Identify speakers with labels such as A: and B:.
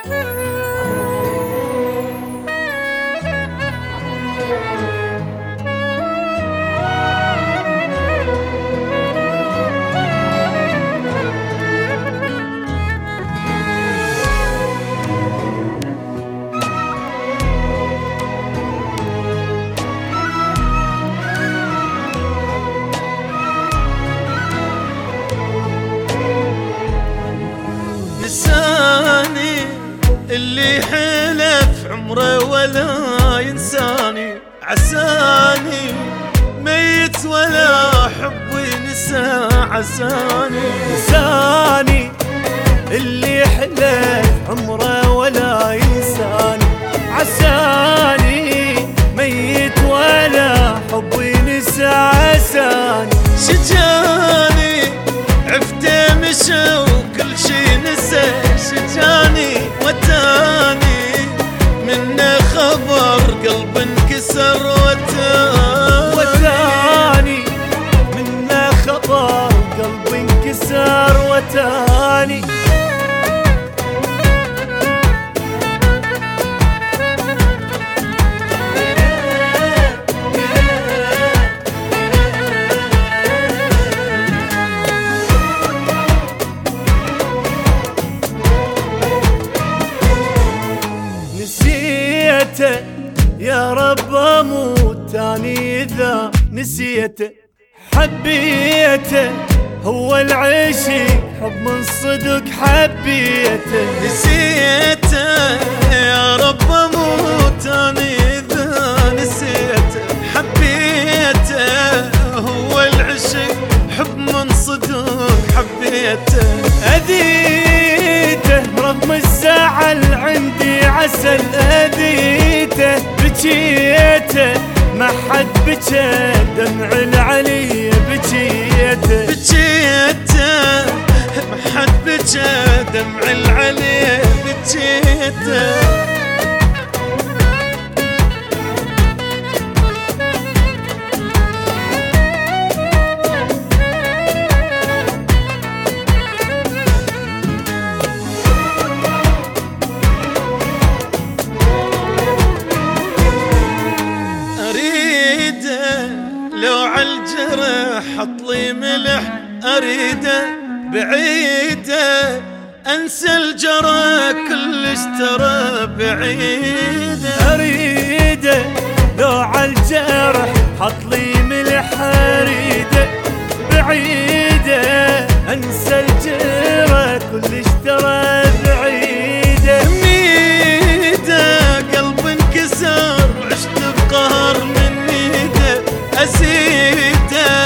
A: لساني اللي حلف عمره ولا ينساني، عساني ميت ولا حبي نسى عساني.
B: لساني اللي حلف عمره ولا ينساني، عساني ميت ولا حبي نسى عساني.
A: شجاني عفته مشى وكل شي نسى، شجاني وتاني منه خبر قلب انكسر
B: وتاني منه خبر قلب انكسر وتاني. نسيته يا رب اموت تاني اذا نسيته، حبيته هو العشق حب من صدق حبيته.
A: نسيته يا رب اموت تاني اذا نسيته، حبيته هو العشق حب من صدق حبيته.
B: اذيته رغم الزعل عندي عسل، اذيته بجيته ما حد بجى دمع العلي بجيته.
A: بجيته ما حد بجى دمع العلي بجيته. لو عالجرح حطلي ملح اريده، بعيده انسى الجرح كلش ترى بعيده.
B: اريده لو عالجرح حطلي ملح اريده، بعيده انسى الجرح كلش ترى بعيده.
A: ميده قلب انكسر عشت بقهر من ايده، أزيده